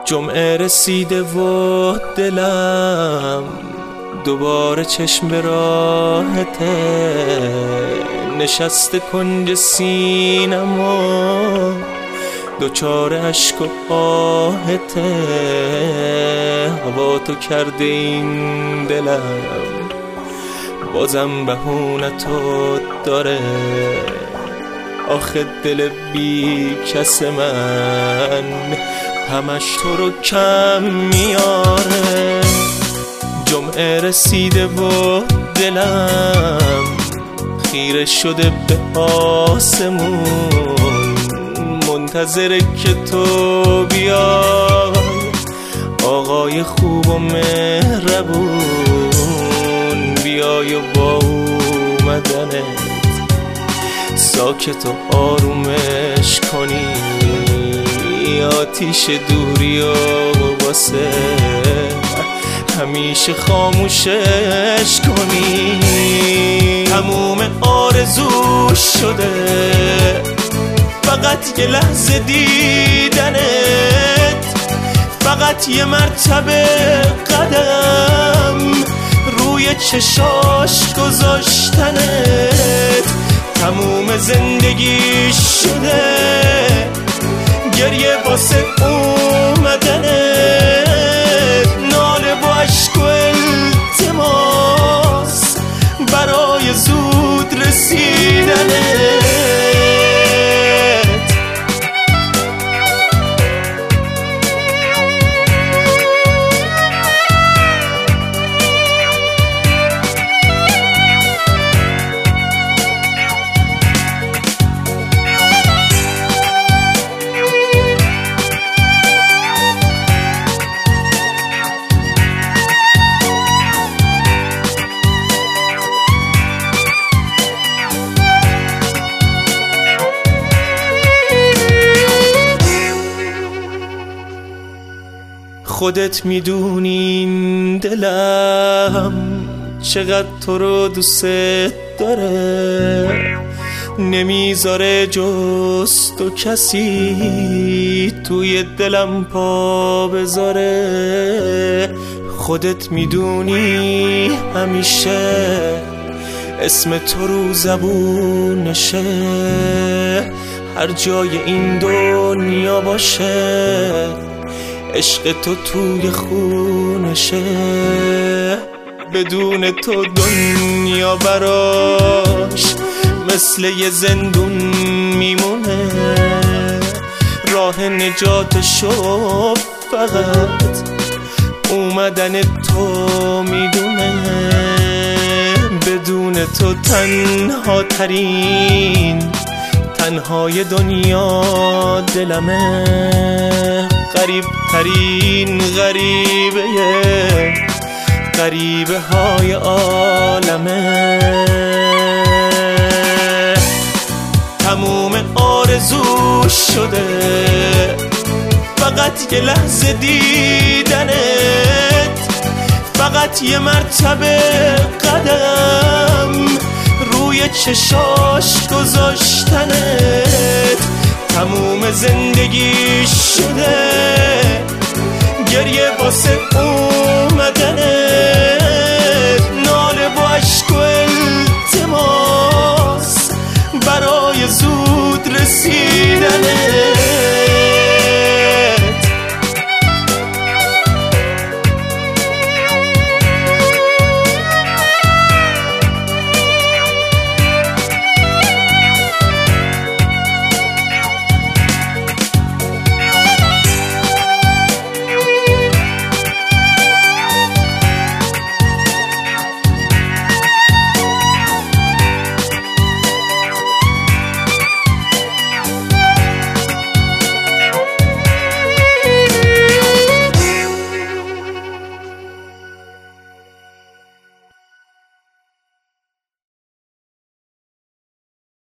جمعه رسیده و دلم دوباره چشم به راهته، نشسته کنج سینم و دوچار عشق و آهته. هوا تو کرده این دلم بازم بهونتو داره، آخه دل بی کس من همش تو رو کم میاره. جمعه رسیده و دلم خیره شده به آسمون، منتظره که تو بیای آقای خوب و مهربون، بیای و با اومدنت ساکت و آرومش کنی، آتیش دوری و واسه همیشه خاموشش کنی. تموم آرزوش شده فقط یه لحظه دیدنت، فقط یه مرتبه قدم روی چشاش گذاشتنت. تموم زندگی شده گریه واسه اومدنت، ناله و عشق و التماس برای زود رسیدنت. خودت میدونین دلم چقدر تو رو دوست داره، نمیذاره جز تو کسی توی دلم پا بذاره. خودت میدونی همیشه اسم تو رو زبونشه، هر جای این دنیا باشه عشق تو توی خونشه. بدون تو دنیا براش مثل یه زندون میمونه، راه نجاتشو فقط اومدن تو میدونه. بدون تو تنها ترین تنهای دنیا دلمه، غریب ترین غریبه غریبه های عالمه. تموم آرزوش شده فقط یه لحظه دیدنت، فقط یه مرتبه قدم روی چشاش گذاشتنت. تموم زندگی شده گریه واسه اومدنت،